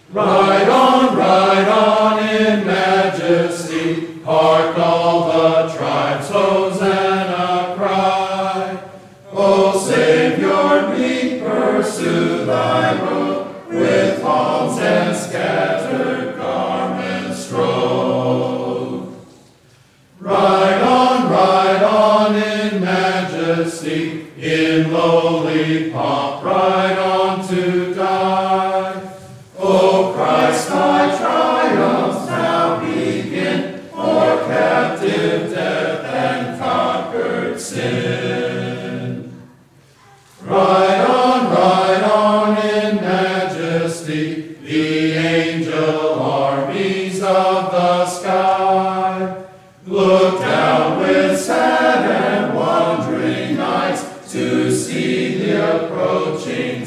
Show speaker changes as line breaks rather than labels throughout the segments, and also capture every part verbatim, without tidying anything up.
Ride on, ride on in majesty, hark all the tribes, Hosanna cry. O Savior, meek pursue thy road, with palms and scattered garments strode. Ride on, ride on in majesty, in lowly pomp, ride on to die. O Christ, thy triumphs now begin, o'er captive death and conquered sin. Ride on, ride on in majesty, the angel armies of the sky. Look down with sad and wandering eyes to see the approaching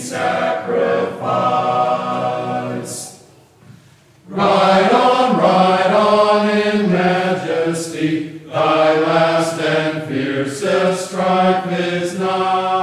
sacrifice. Ride on, ride on in majesty, thy last and fiercest strife is nigh.